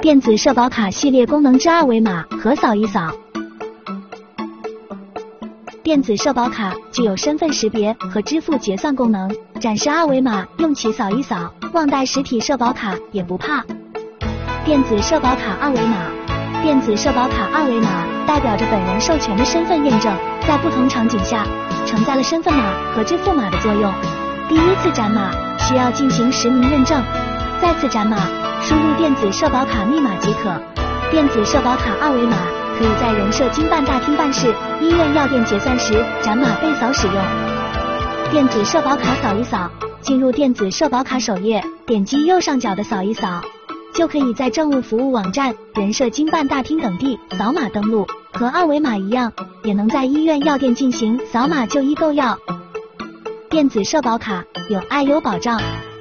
电子社保卡系列功能之二维码和扫一扫。电子社保卡具有身份识别和支付结算功能，展示二维码用起扫一扫，忘带实体社保卡也不怕。电子社保卡二维码，电子社保卡二维码代表着本人授权的身份验证，在不同场景下承载了身份码和支付码的作用。第一次展码需要进行实名认证，再次展码输入电子社保卡密码即可。电子社保卡二维码可以在人社经办大厅办事、医院药店结算时展码被扫使用。电子社保卡扫一扫，进入电子社保卡首页，点击右上角的扫一扫，就可以在政务服务网站、人社经办大厅等地扫码登录，和二维码一样，也能在医院药店进行扫码就医购药。电子社保卡有爱优保障，